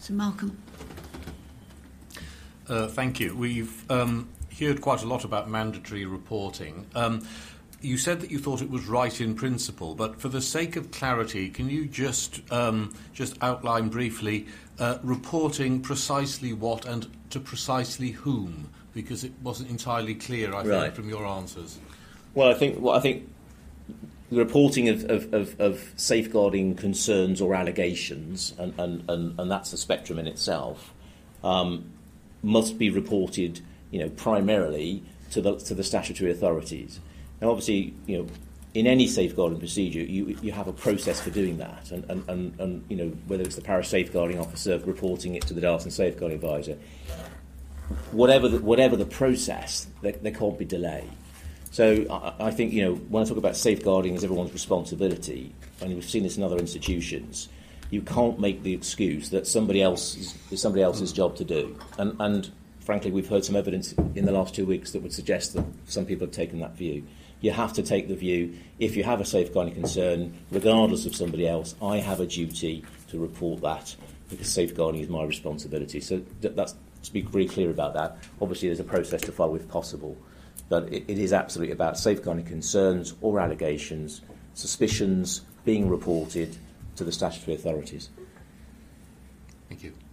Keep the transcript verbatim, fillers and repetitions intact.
Sir Malcolm. Uh, thank you. We've um, heard quite a lot about mandatory reporting. Um, you said that you thought it was right in principle, but for the sake of clarity, can you just um, just outline briefly uh, reporting precisely what and to precisely whom? Because it wasn't entirely clear, I think, right. from your answers. Well, I think well, I think the reporting of, of, of, of safeguarding concerns or allegations, and, and, and, and that's a spectrum in itself, um, must be reported, you know, primarily to the to the statutory authorities. Now, obviously, you know, in any safeguarding procedure, you you have a process for doing that, and and, and, and you know, whether it's the parish safeguarding officer reporting it to the Darlington Safeguarding Advisor, whatever the, whatever the process, there, there can't be delay. So I, I think, you know, when I talk about safeguarding as everyone's responsibility, and we've seen this in other institutions, you can't make the excuse that somebody else is somebody else's job to do. And, and frankly, we've heard some evidence in the last two weeks that would suggest that some people have taken that view. You have to take the view, if you have a safeguarding concern, regardless of somebody else, I have a duty to report that because safeguarding is my responsibility. So th- that's to be very clear about that. Obviously, there's a process to follow if possible. But it, it is absolutely about safeguarding concerns or allegations, suspicions being reported to the statutory authorities. Thank you.